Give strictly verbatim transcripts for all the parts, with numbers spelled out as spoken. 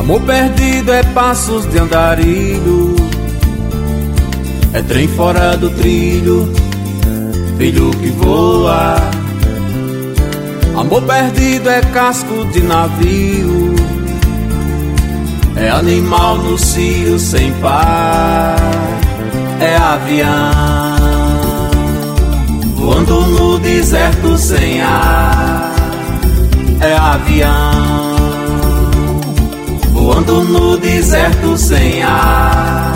Amor perdido é passos de andarilho, é trem fora do trilho, filho que voa. Amor perdido é casco de navio, é animal no cio sem par, é avião voando no deserto sem ar, é avião voando no deserto sem ar.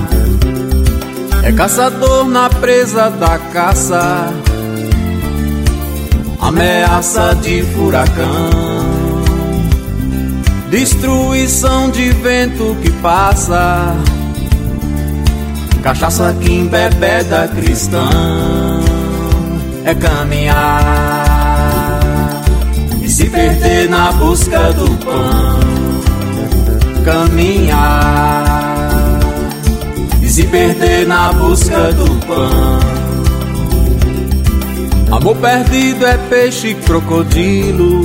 É caçador na presa da caça, ameaça de furacão, destruição de vento que passa, cachaça que embebeda cristão. É caminhar e se perder na busca do pão, caminhar e se perder na busca do pão. Amor perdido é peixe crocodilo,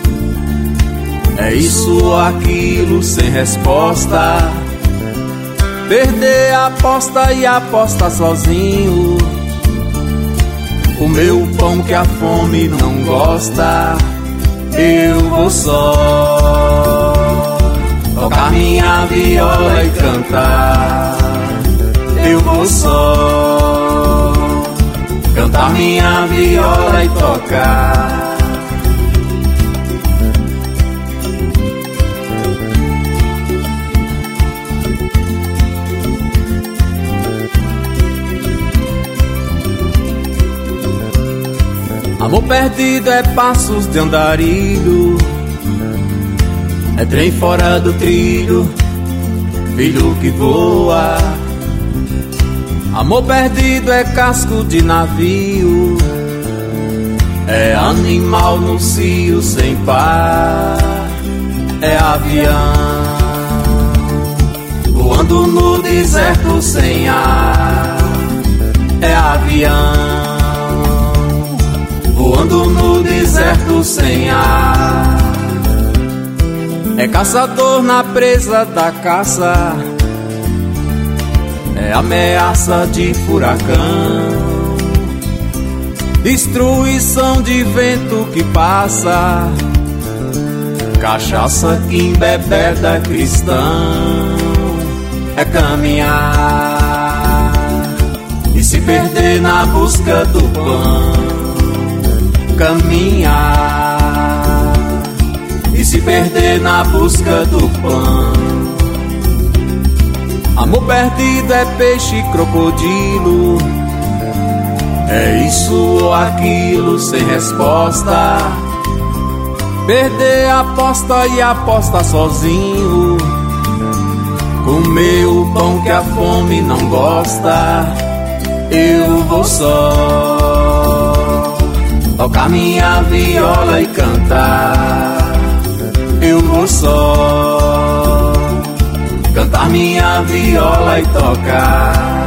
é isso ou aquilo sem resposta. Perder a aposta e aposta sozinho, o meu pão que a fome não gosta. Eu vou só tocar minha viola e cantar, eu vou só cantar minha viola e tocar. Amor perdido é passos de andarilho, é trem fora do trilho, filho que voa. Amor perdido é casco de navio, é animal no cio sem par, é avião voando no deserto sem ar, é avião voando no deserto sem ar. É caçador na presa da caça, é ameaça de furacão, destruição de vento que passa, cachaça que embebeda cristão. É caminhar e se perder na busca do pão, caminhar e se perder na busca do pão. Amor perdido é peixe crocodilo, é isso ou aquilo sem resposta. Perder a aposta e aposta sozinho, comer o pão que a fome não gosta. Eu vou só tocar minha viola e cantar, eu vou só cantar minha viola e tocar.